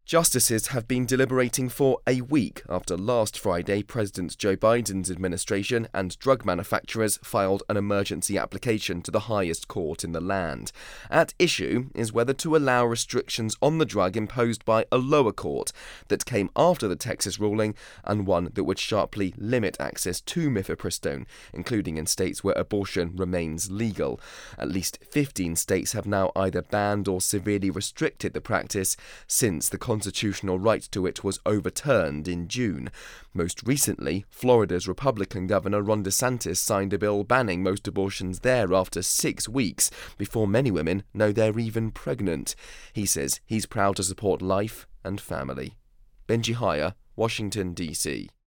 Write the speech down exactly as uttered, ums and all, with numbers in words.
Justices have been deliberating for a week after last Friday President Joe Biden's administration and drug manufacturers filed an emergency application to the highest court in the land. At issue is whether to allow restrictions on the drug imposed by a lower court that came after the Texas ruling, and one that would sharply limit access to mifepristone, including in states where abortion remains legal. At least fifteen states have now either banned or severely restricted the practice since the constitutional right to it was overturned in June. Most recently, Florida's Republican Governor Ron DeSantis signed a bill banning most abortions there after six weeks, before many women know they're even pregnant. He says he's proud to support life and family. Benji Hire, Washington, D C